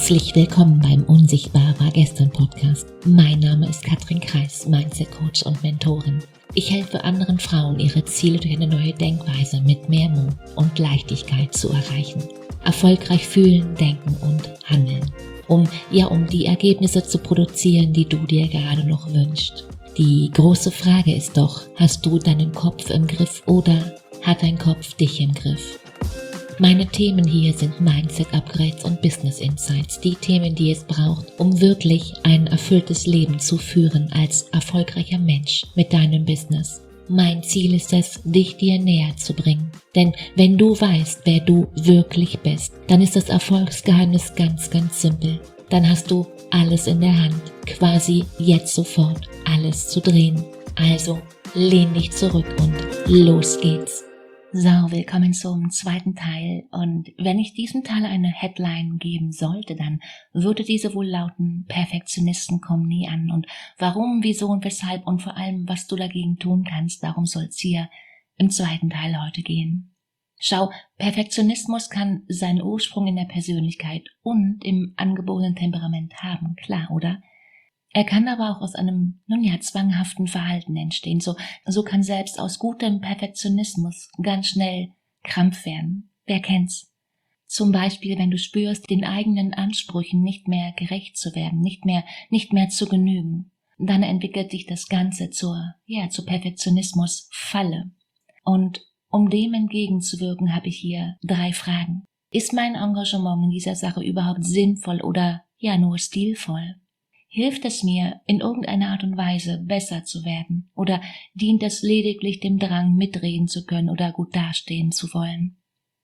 Herzlich willkommen beim Unsichtbar war gestern Podcast. Mein Name ist Katrin Kreis, Mindset Coach und Mentorin. Ich helfe anderen Frauen, ihre Ziele durch eine neue Denkweise mit mehr Mut und Leichtigkeit zu erreichen. Erfolgreich fühlen, denken und handeln. Um die Ergebnisse zu produzieren, die du dir gerade noch wünschst. Die große Frage ist doch, hast du deinen Kopf im Griff oder hat dein Kopf dich im Griff? Meine Themen hier sind Mindset-Upgrades und Business Insights, die Themen, die es braucht, um wirklich ein erfülltes Leben zu führen als erfolgreicher Mensch mit deinem Business. Mein Ziel ist es, dich dir näher zu bringen. Denn wenn du weißt, wer du wirklich bist, dann ist das Erfolgsgeheimnis ganz, ganz simpel. Dann hast du alles in der Hand, quasi jetzt sofort alles zu drehen. Also lehn dich zurück und los geht's. So, willkommen zum zweiten Teil, und wenn ich diesem Teil eine Headline geben sollte, dann würde diese wohl lauten: Perfektionisten kommen nie an. Und warum, wieso und weshalb und vor allem, was du dagegen tun kannst, darum soll es hier im zweiten Teil heute gehen. Schau, Perfektionismus kann seinen Ursprung in der Persönlichkeit und im angeborenen Temperament haben, klar, oder? Er kann aber auch aus einem, zwanghaften Verhalten entstehen. So kann selbst aus gutem Perfektionismus ganz schnell Krampf werden. Wer kennt's? Zum Beispiel, wenn du spürst, den eigenen Ansprüchen nicht mehr gerecht zu werden, nicht mehr zu genügen. Dann entwickelt sich das Ganze zur Perfektionismus-Falle. Und um dem entgegenzuwirken, habe ich hier 3 Fragen. Ist mein Engagement in dieser Sache überhaupt sinnvoll oder nur stilvoll? Hilft es mir, in irgendeiner Art und Weise besser zu werden? Oder dient es lediglich dem Drang, mitreden zu können oder gut dastehen zu wollen?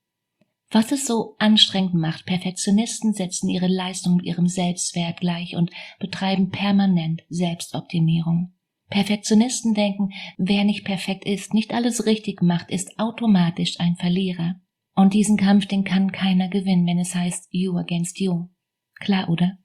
Was es so anstrengend macht: Perfektionisten setzen ihre Leistung mit ihrem Selbstwert gleich und betreiben permanent Selbstoptimierung. Perfektionisten denken, wer nicht perfekt ist, nicht alles richtig macht, ist automatisch ein Verlierer. Und diesen Kampf, den kann keiner gewinnen, wenn es heißt you against you. Klar, oder?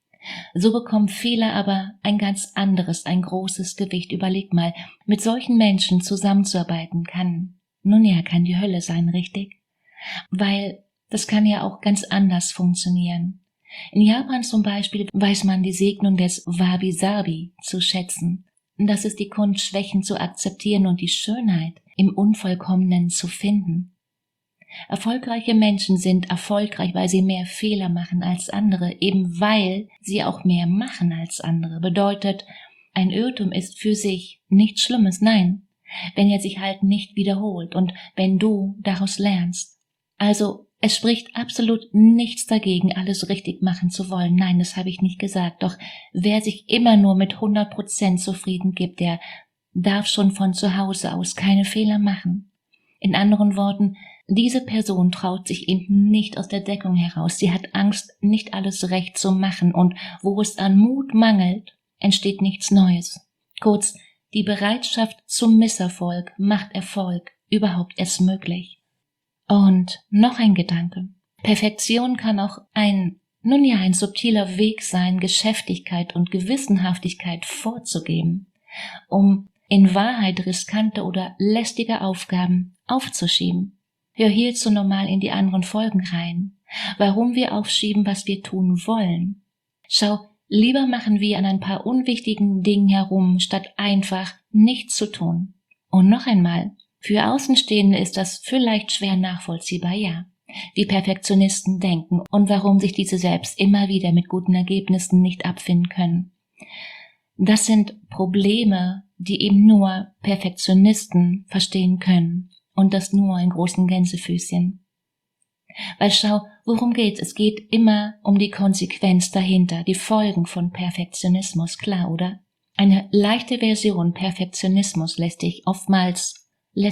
So bekommen Fehler aber ein ganz anderes, ein großes Gewicht. Überleg mal, mit solchen Menschen zusammenzuarbeiten kann die Hölle sein, richtig? Weil das kann ja auch ganz anders funktionieren. In Japan zum Beispiel weiß man die Segnung des Wabi-Sabi zu schätzen. Das ist die Kunst, Schwächen zu akzeptieren und die Schönheit im Unvollkommenen zu finden. Erfolgreiche Menschen sind erfolgreich, weil sie mehr Fehler machen als andere, eben weil sie auch mehr machen als andere. Bedeutet, ein Irrtum ist für sich nichts Schlimmes, nein, wenn er sich halt nicht wiederholt und wenn du daraus lernst. Also, es spricht absolut nichts dagegen, alles richtig machen zu wollen. Nein, das habe ich nicht gesagt. Doch wer sich immer nur mit 100% zufrieden gibt, der darf schon von zu Hause aus keine Fehler machen. In anderen Worten, diese Person traut sich eben nicht aus der Deckung heraus. Sie hat Angst, nicht alles recht zu machen, und wo es an Mut mangelt, entsteht nichts Neues. Kurz, die Bereitschaft zum Misserfolg macht Erfolg überhaupt erst möglich. Und noch ein Gedanke. Perfektion kann auch ein subtiler Weg sein, Geschäftigkeit und Gewissenhaftigkeit vorzugeben, um in Wahrheit riskante oder lästige Aufgaben aufzuschieben. Hör hierzu nochmal in die anderen Folgen rein, warum wir aufschieben, was wir tun wollen. Schau, lieber machen wir an ein paar unwichtigen Dingen herum, statt einfach nichts zu tun. Und noch einmal, für Außenstehende ist das vielleicht schwer nachvollziehbar, wie Perfektionisten denken und warum sich diese selbst immer wieder mit guten Ergebnissen nicht abfinden können. Das sind Probleme, die eben nur Perfektionisten verstehen können. Und das nur in großen Gänsefüßchen. Weil schau, worum geht's? Es geht immer um die Konsequenz dahinter, die Folgen von Perfektionismus, klar, oder? Eine leichte Version Perfektionismus lässt sich oftmals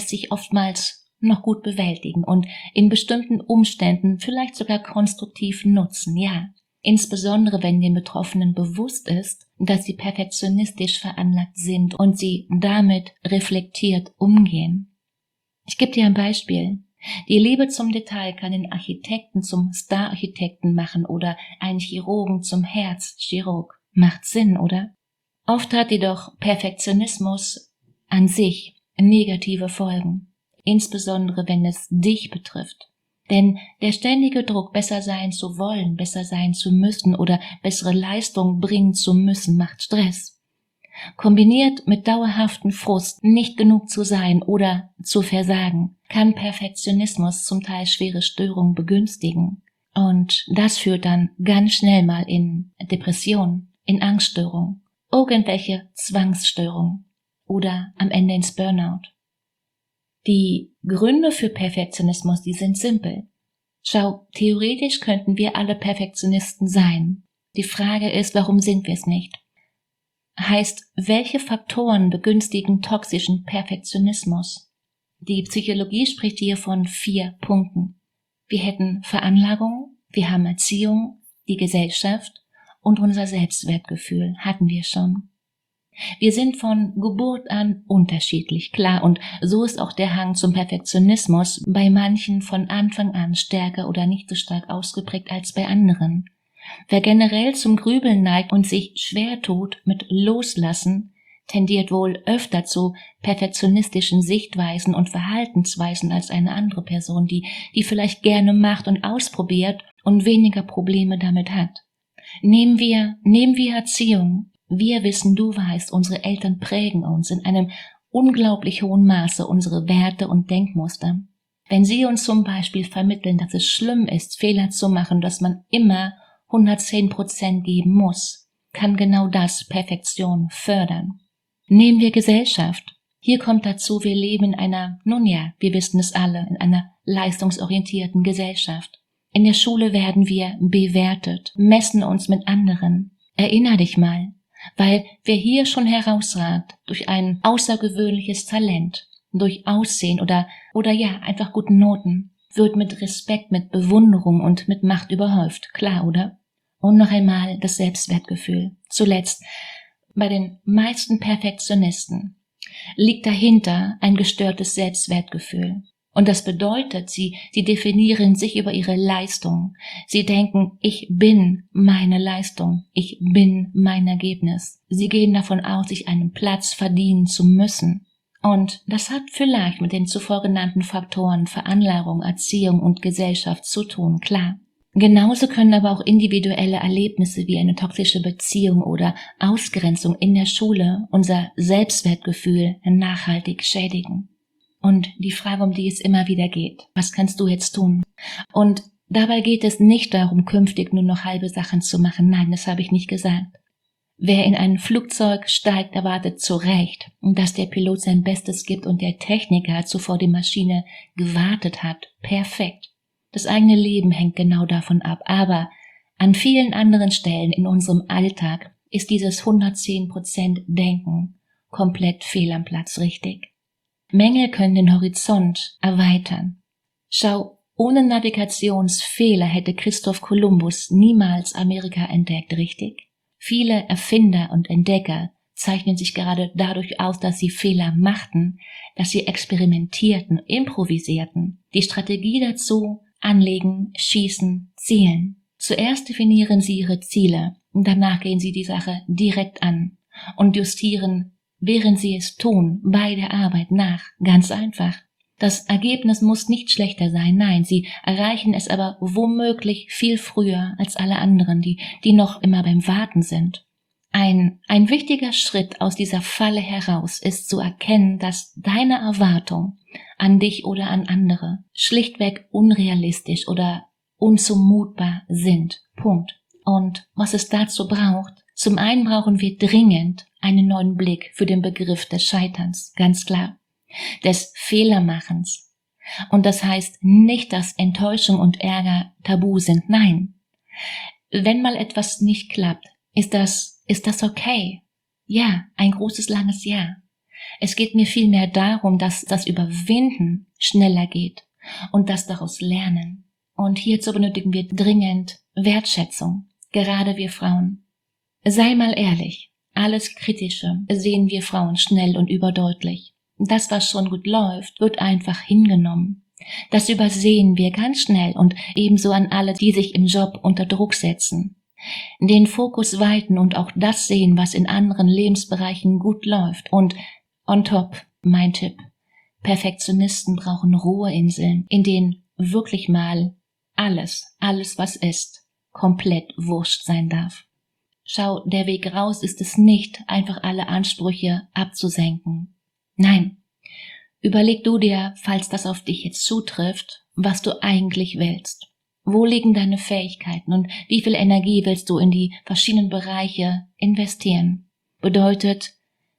noch gut bewältigen und in bestimmten Umständen vielleicht sogar konstruktiv nutzen, Insbesondere wenn den Betroffenen bewusst ist, dass sie perfektionistisch veranlagt sind und sie damit reflektiert umgehen. Ich gebe dir ein Beispiel. Die Liebe zum Detail kann den Architekten zum Star-Architekten machen oder einen Chirurgen zum Herzchirurg. Macht Sinn, oder? Oft hat jedoch Perfektionismus an sich negative Folgen, insbesondere wenn es dich betrifft. Denn der ständige Druck, besser sein zu wollen, besser sein zu müssen oder bessere Leistung bringen zu müssen, macht Stress. Kombiniert mit dauerhaftem Frust, nicht genug zu sein oder zu versagen, kann Perfektionismus zum Teil schwere Störungen begünstigen. Und das führt dann ganz schnell mal in Depression, in Angststörung, irgendwelche Zwangsstörungen oder am Ende ins Burnout. Die Gründe für Perfektionismus, die sind simpel. Schau, theoretisch könnten wir alle Perfektionisten sein. Die Frage ist, warum sind wir es nicht? Heißt, welche Faktoren begünstigen toxischen Perfektionismus? Die Psychologie spricht hier von 4 Punkten. Wir hätten Veranlagung, wir haben Erziehung, die Gesellschaft und unser Selbstwertgefühl hatten wir schon. Wir sind von Geburt an unterschiedlich, klar, und so ist auch der Hang zum Perfektionismus bei manchen von Anfang an stärker oder nicht so stark ausgeprägt als bei anderen. Wer generell zum Grübeln neigt und sich schwer tut mit Loslassen, tendiert wohl öfter zu perfektionistischen Sichtweisen und Verhaltensweisen als eine andere Person, die vielleicht gerne macht und ausprobiert und weniger Probleme damit hat. Nehmen wir Erziehung. Wir wissen, du weißt, unsere Eltern prägen uns in einem unglaublich hohen Maße unsere Werte und Denkmuster. Wenn sie uns zum Beispiel vermitteln, dass es schlimm ist, Fehler zu machen, dass man immer 110% geben muss, kann genau das Perfektion fördern. Nehmen wir Gesellschaft. Hier kommt dazu, wir leben in einer, wir wissen es alle, in einer leistungsorientierten Gesellschaft. In der Schule werden wir bewertet, messen uns mit anderen. Erinner dich mal, weil wer hier schon herausragt durch ein außergewöhnliches Talent, durch Aussehen oder einfach guten Noten, wird mit Respekt, mit Bewunderung und mit Macht überhäuft, klar, oder? Und noch einmal das Selbstwertgefühl. Zuletzt, bei den meisten Perfektionisten liegt dahinter ein gestörtes Selbstwertgefühl. Und das bedeutet, sie definieren sich über ihre Leistung. Sie denken, ich bin meine Leistung, ich bin mein Ergebnis. Sie gehen davon aus, sich einen Platz verdienen zu müssen. Und das hat vielleicht mit den zuvor genannten Faktoren Veranlagung, Erziehung und Gesellschaft zu tun, klar. Genauso können aber auch individuelle Erlebnisse wie eine toxische Beziehung oder Ausgrenzung in der Schule unser Selbstwertgefühl nachhaltig schädigen. Und die Frage, um die es immer wieder geht, was kannst du jetzt tun? Und dabei geht es nicht darum, künftig nur noch halbe Sachen zu machen. Nein, das habe ich nicht gesagt. Wer in ein Flugzeug steigt, erwartet zu Recht, dass der Pilot sein Bestes gibt und der Techniker zuvor die Maschine gewartet hat. Perfekt. Das eigene Leben hängt genau davon ab, aber an vielen anderen Stellen in unserem Alltag ist dieses 110% Denken komplett fehl am Platz, richtig. Mängel können den Horizont erweitern. Schau, ohne Navigationsfehler hätte Christoph Kolumbus niemals Amerika entdeckt, richtig? Viele Erfinder und Entdecker zeichnen sich gerade dadurch aus, dass sie Fehler machten, dass sie experimentierten, improvisierten. Die Strategie dazu: anlegen, schießen, zielen. Zuerst definieren sie ihre Ziele und danach gehen sie die Sache direkt an und justieren, während sie es tun, bei der Arbeit nach. Ganz einfach. Das Ergebnis muss nicht schlechter sein, nein, sie erreichen es aber womöglich viel früher als alle anderen, die noch immer beim Warten sind. Ein wichtiger Schritt aus dieser Falle heraus ist zu erkennen, dass deine Erwartung an dich oder an andere schlichtweg unrealistisch oder unzumutbar sind. Punkt. Und was es dazu braucht: zum einen brauchen wir dringend einen neuen Blick für den Begriff des Scheiterns, ganz klar, des Fehlermachens. Und das heißt nicht, dass Enttäuschung und Ärger tabu sind, nein. Wenn mal etwas nicht klappt, ist das okay? Ja, ein großes, langes Ja. Es geht mir vielmehr darum, dass das Überwinden schneller geht und das daraus Lernen. Und hierzu benötigen wir dringend Wertschätzung, gerade wir Frauen. Sei mal ehrlich, alles Kritische sehen wir Frauen schnell und überdeutlich. Das, was schon gut läuft, wird einfach hingenommen. Das übersehen wir ganz schnell und ebenso an alle, die sich im Job unter Druck setzen. Den Fokus weiten und auch das sehen, was in anderen Lebensbereichen gut läuft. Und on top, mein Tipp: Perfektionisten brauchen Ruheinseln, in denen wirklich mal alles was ist, komplett wurscht sein darf. Schau, der Weg raus ist es nicht, einfach alle Ansprüche abzusenken. Nein, überleg du dir, falls das auf dich jetzt zutrifft, was du eigentlich willst. Wo liegen deine Fähigkeiten und wie viel Energie willst du in die verschiedenen Bereiche investieren? Bedeutet,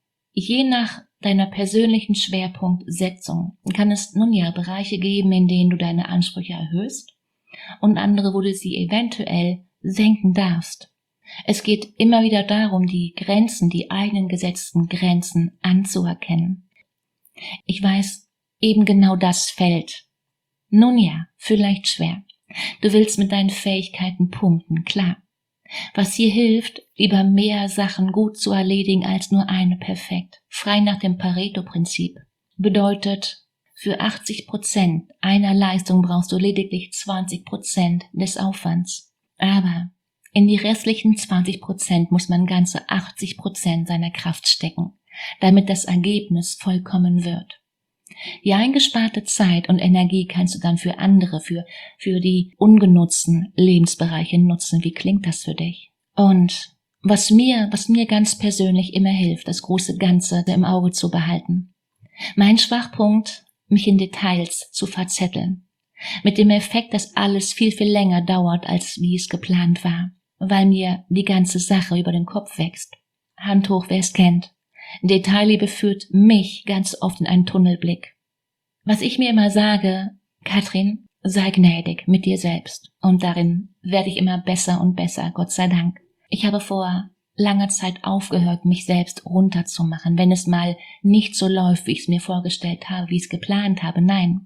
je nach deiner persönlichen Schwerpunktsetzung kann es nun ja Bereiche geben, in denen du deine Ansprüche erhöhst und andere, wo du sie eventuell senken darfst. Es geht immer wieder darum, die Grenzen, die eigenen gesetzten Grenzen anzuerkennen. Ich weiß, eben genau das fällt. Nun ja, vielleicht schwer. Du willst mit deinen Fähigkeiten punkten, klar. Was hier hilft, lieber mehr Sachen gut zu erledigen als nur eine perfekt. Frei nach dem Pareto-Prinzip. Bedeutet, für 80% einer Leistung brauchst du lediglich 20% des Aufwands. Aber in die restlichen 20% muss man ganze 80% seiner Kraft stecken, damit das Ergebnis vollkommen wird. Die eingesparte Zeit und Energie kannst du dann für andere, für die ungenutzten Lebensbereiche nutzen. Wie klingt das für dich? Und was mir ganz persönlich immer hilft, das große Ganze im Auge zu behalten. Mein Schwachpunkt, mich in Details zu verzetteln. Mit dem Effekt, dass alles viel, viel länger dauert, als wie es geplant war, weil mir die ganze Sache über den Kopf wächst. Hand hoch, wer es kennt. Detailliebe führt mich ganz oft in einen Tunnelblick. Was ich mir immer sage, Katrin, sei gnädig mit dir selbst. Und darin werde ich immer besser und besser, Gott sei Dank. Ich habe vor langer Zeit aufgehört, mich selbst runterzumachen, wenn es mal nicht so läuft, wie ich es mir vorgestellt habe, wie ich es geplant habe. Nein,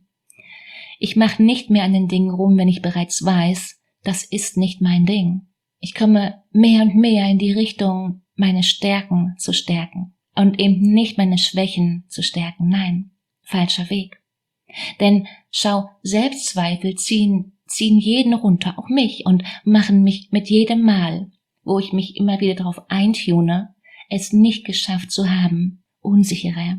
ich mache nicht mehr an den Dingen rum, wenn ich bereits weiß, das ist nicht mein Ding. Ich komme mehr und mehr in die Richtung, meine Stärken zu stärken. Und eben nicht meine Schwächen zu stärken. Nein, falscher Weg. Denn schau, Selbstzweifel ziehen jeden runter, auch mich, und machen mich mit jedem Mal, wo ich mich immer wieder darauf eintune, es nicht geschafft zu haben, unsicherer.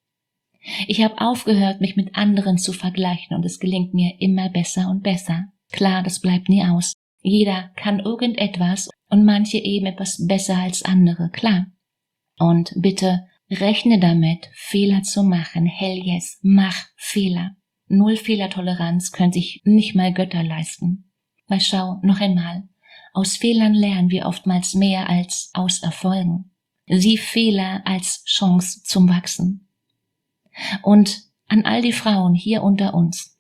Ich habe aufgehört, mich mit anderen zu vergleichen, und es gelingt mir immer besser und besser. Klar, das bleibt nie aus. Jeder kann irgendetwas und manche eben etwas besser als andere, klar. Und bitte rechne damit, Fehler zu machen. Hell yes, mach Fehler. 0 Fehlertoleranz können sich nicht mal Götter leisten. Weil schau, noch einmal, aus Fehlern lernen wir oftmals mehr als aus Erfolgen. Sieh Fehler als Chance zum Wachsen. Und an all die Frauen hier unter uns,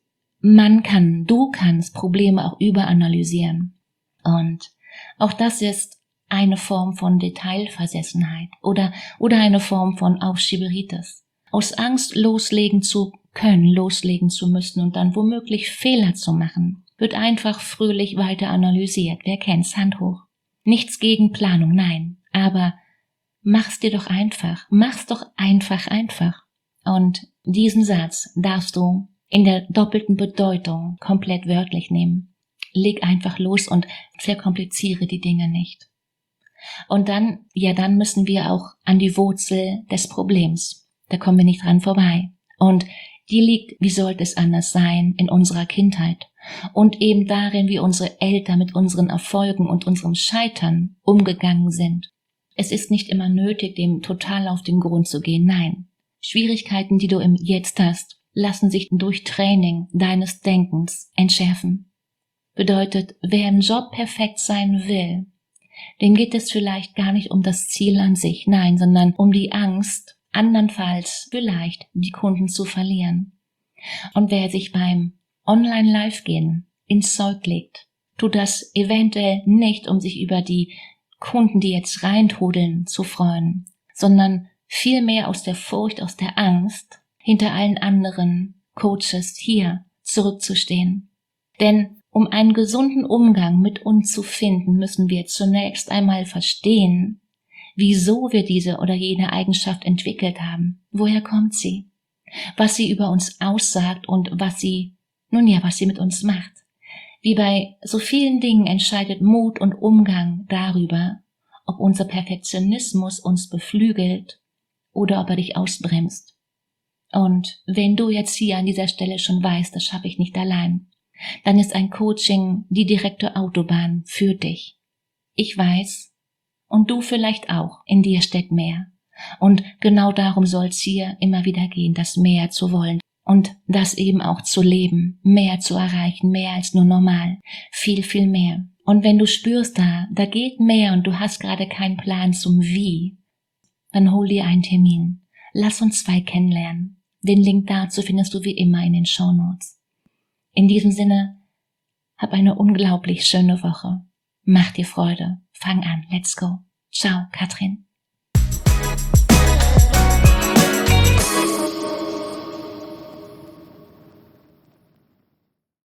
du kannst Probleme auch überanalysieren. Und auch das ist eine Form von Detailversessenheit oder eine Form von Aufschieberitis. Aus Angst loslegen zu können, loslegen zu müssen und dann womöglich Fehler zu machen, wird einfach fröhlich weiter analysiert. Wer kennt's? Hand hoch. Nichts gegen Planung, nein. Aber mach's dir doch einfach. Mach's doch einfach. Und diesen Satz darfst du in der doppelten Bedeutung komplett wörtlich nehmen. Leg einfach los und verkompliziere die Dinge nicht. Und dann müssen wir auch an die Wurzel des Problems. Da kommen wir nicht dran vorbei. Und die liegt, wie sollte es anders sein, in unserer Kindheit. Und eben darin, wie unsere Eltern mit unseren Erfolgen und unserem Scheitern umgegangen sind. Es ist nicht immer nötig, dem total auf den Grund zu gehen. Nein. Schwierigkeiten, die du im Jetzt hast, lassen sich durch Training deines Denkens entschärfen. Bedeutet, wer im Job perfekt sein will, dem geht es vielleicht gar nicht um das Ziel an sich, nein, sondern um die Angst, andernfalls vielleicht die Kunden zu verlieren. Und wer sich beim Online-Live-Gehen ins Zeug legt, tut das eventuell nicht, um sich über die Kunden, die jetzt reintrudeln, zu freuen, sondern vielmehr aus der Furcht, aus der Angst, hinter allen anderen Coaches hier zurückzustehen. Denn um einen gesunden Umgang mit uns zu finden, müssen wir zunächst einmal verstehen, wieso wir diese oder jene Eigenschaft entwickelt haben. Woher kommt sie? Was sie über uns aussagt und was sie mit uns macht. Wie bei so vielen Dingen entscheidet Mut und Umgang darüber, ob unser Perfektionismus uns beflügelt oder ob er dich ausbremst. Und wenn du jetzt hier an dieser Stelle schon weißt, das schaffe ich nicht allein, dann ist ein Coaching die direkte Autobahn für dich. Ich weiß, und du vielleicht auch, in dir steckt mehr. Und genau darum soll es hier immer wieder gehen, das mehr zu wollen und das eben auch zu leben, mehr zu erreichen, mehr als nur normal, viel, viel mehr. Und wenn du spürst, da geht mehr und du hast gerade keinen Plan zum Wie, dann hol dir einen Termin. Lass uns 2 kennenlernen. Den Link dazu findest du wie immer in den Shownotes. In diesem Sinne, hab eine unglaublich schöne Woche. Mach dir Freude. Fang an. Let's go. Ciao, Katrin.